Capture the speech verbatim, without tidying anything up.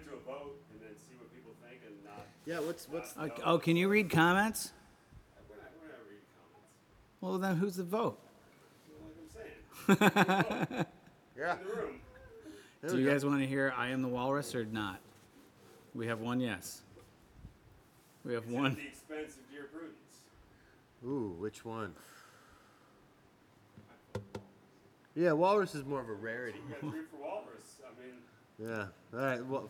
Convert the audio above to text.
it to a vote and then see what people think and not. Yeah, what's what's not Uh, know. oh, can you read comments? We're not, we're not reading comments. Well, then who's the vote? Like I'm saying. yeah? In the room. There Do we you go. guys want to hear I Am the Walrus or not? We have one yes. We have It's one. at the expense of Dear Prudence. Ooh, which one? Yeah, walrus is more of a rarity. We got to root for Walrus. I mean, Yeah. All right. Well,